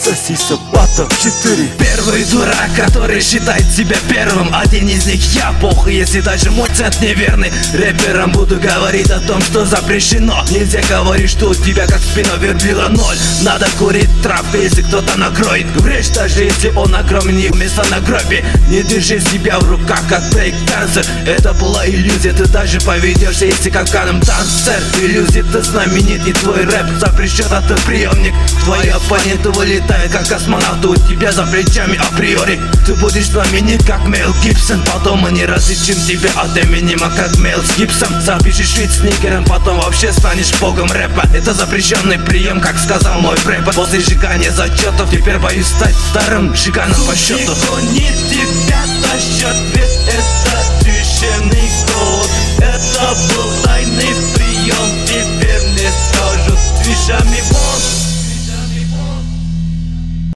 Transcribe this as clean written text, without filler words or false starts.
Отсоси Сабатов 4. Первый дурак, который считает себя первым. Один из них я, похуй, если даже мой цент неверный. Рэперам буду говорить о том, что запрещено. Нельзя говорить, что у тебя как спина верблюда 0. Надо курить травку, если кто-то накроет вречь, даже если он огромнее вместо на гробе. Не держи себя в руках, как брейк-дансер. Это была иллюзия, ты даже поведешься, если капканом танцер. Иллюзия, ты знаменит, и твой рэп запрещен, а ты приемник. Твои оппоненты вылетают, как космонавты у тебя за плечами априори. Ты будешь знаменит, как Мел Гибсон. Потом мы не различим тебя от Эминема, как Мел с Гибсом. Запишешь вид с никером, потом вообще станешь богом рэпа. Это запрещенный прием, как сказал мой препод. После сжигания зачетов теперь боюсь стать старым жиганом по счету. Не тебя тащат, ведь это священный код. Это был тайный прием, теперь мне скажут: движами вон.